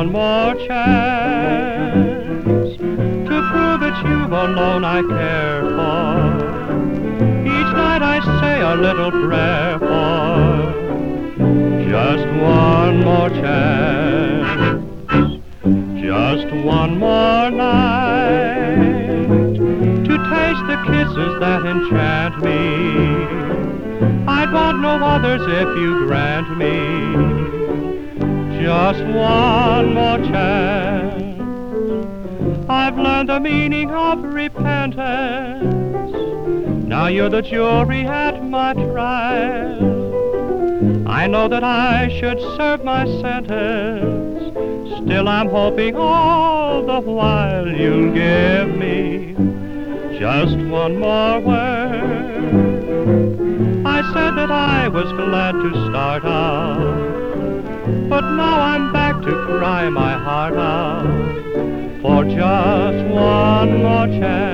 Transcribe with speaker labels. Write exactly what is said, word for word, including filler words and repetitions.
Speaker 1: one more chance to prove it's you alone I care for. Each night I say a little prayer for just one more chance, just one more night to taste the kisses that enchant me. I'd want no others if you grant me just one more chance. I've learned the meaning of repentance. Now you're the jury at my trial. I know that I should serve my sentence. Still I'm hoping all the while you'll give me just one more word. I said that I was glad to start out, but now I'm back to cry my heart out for just one more chance.